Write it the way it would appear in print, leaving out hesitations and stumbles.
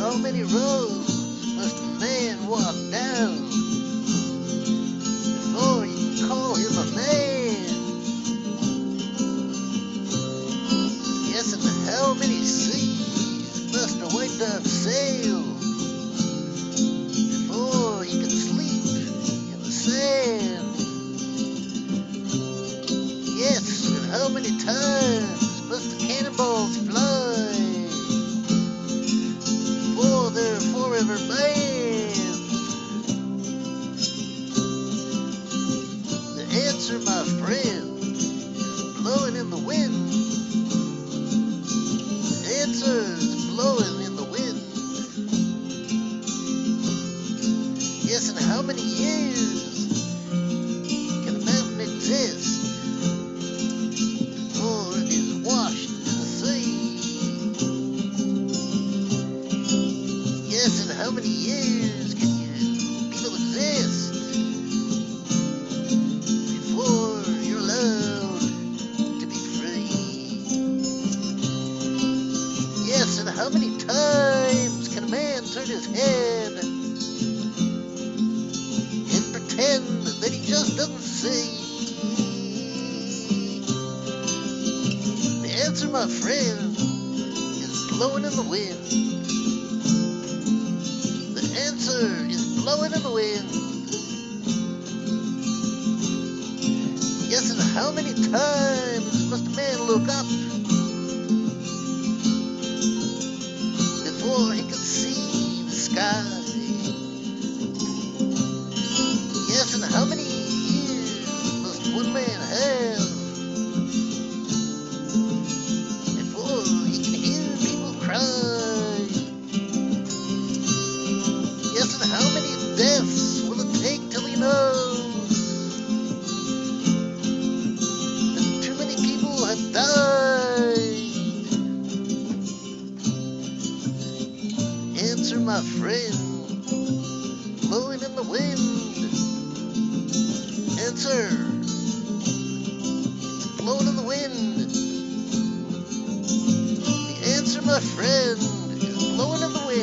how many roads must a man walk down before you can call him a man? Yes, and how many seas must a white dove sail before he can sleep in the sand? Yes, and how many times must the cannonballs fly before they're forever banned? The answer, my friend, is blowing in the wind. The answer is blowing in the wind. Yes, and how many years can a mountain exist before it is washed in the sea? Yes, and how many years can you people exist before you're allowed to be free? Yes, and how many times can a man turn his head and pretend that he just doesn't see? The answer, my friend, is blowing in the wind. The answer is blowing in the wind. Yes, and how many times must a man look up before he can see the sky? Yes, and how many years must one man have before he can hear people cry? Yes, and how many deaths will it take till he knows that too many people have died? Answer, my friend, blowing in the wind. Answer, it's blowing in the wind. The answer, my friend, is blowing in the wind.